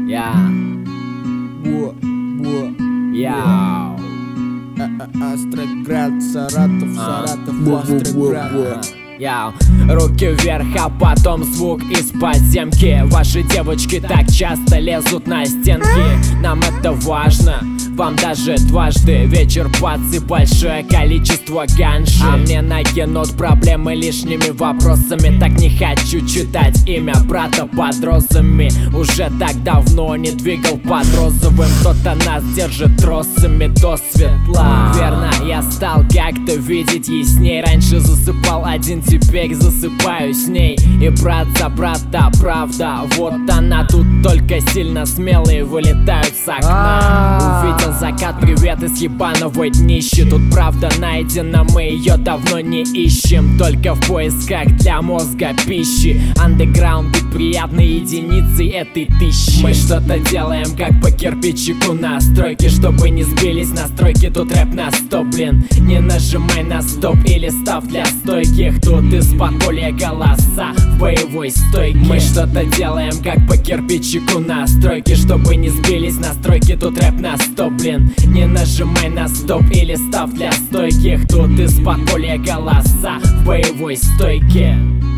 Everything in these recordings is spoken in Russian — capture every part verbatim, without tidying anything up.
Я. Во, во, Яу. Астроград, Саратов, Саратов, Астроград. Яу. Руки вверх, а потом звук из подземки. Ваши девочки так часто лезут на стенки. Нам это важно, вам даже дважды. Вечер пацы, большое количество ганши. А мне накинут проблемы лишними вопросами. Так не хочу читать имя брата под розами. Уже так давно не двигал под розовым. Кто-то нас держит тросами до светла. Верно, я стал как-то видеть ясней. Раньше засыпал один, теперь засыпаю с ней. И брат за брата, правда, вот она. Тут только сильно смелые вылетают с окна. Увидел закат, привет из ебаного днища. Тут правда найдена, мы ее давно не ищем. Только в поисках для мозга пищи. Андеграунд бит приятной единицей этой тысячи. Мы что-то делаем как по кирпичику на стройке. Чтобы не сбились настройки, тут рэп на сто, блин. Не нажимай на стоп или став для стойких. Тут из-под поля голоса в боевой стойке. Мы что-то делаем как по кирпичику на стройке. Чтобы не сбились настройки, тут рэп на сто, блин. Не нажимай на стоп или став для стойких. Тут из-под поля голоса в боевой стойке.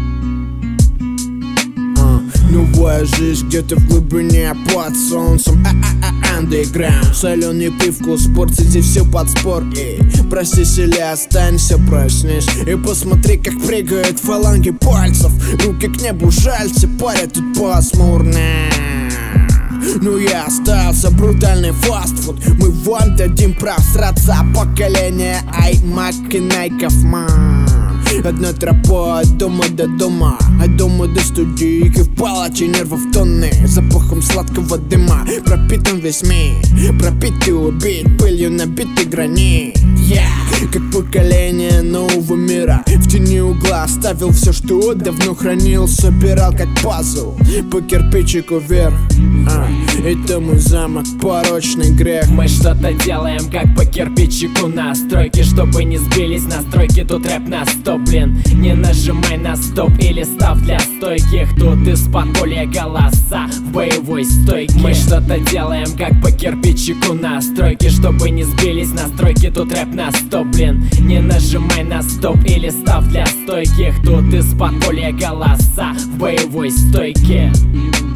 Новая жизнь где-то в глубине под солнцем. Андеграунд, соленый привкус, порции, здесь все под спор. Эй, простись или останься, проснись и посмотри, как прыгают фаланги пальцев. Руки к небу жальцы, парят тут пасмурно. Ну я остался, брутальный фастфуд. Мы вам дадим просраться. Поколение аймак и найков, ман. Одной тропой от дома до дома, от дома до студийки. В палаче нервов тонны, запахом сладкого дыма. Пропитан весь мир, пропит и убит, пылью набитый гранит. Я, yeah. Как поколение нового мира, в тени угла оставил все, что давно хранил. Собирал как пазл, по кирпичику вверх. а, Это мой замок, порочный грех. Мы что-то делаем как по кирпичику на стройке. Чтобы не сбились настройки, тут рэп на сто, блин. Не нажимай на стоп или став для стойких. Тут из-под поля голоса в боевой стойке. Мы что-то делаем как по кирпичику на стройке. Чтобы не сбились настройки, тут рэп на сто, блин. Не нажимай на стоп или став для стойких. Тут из-под поля голоса в боевой стойке.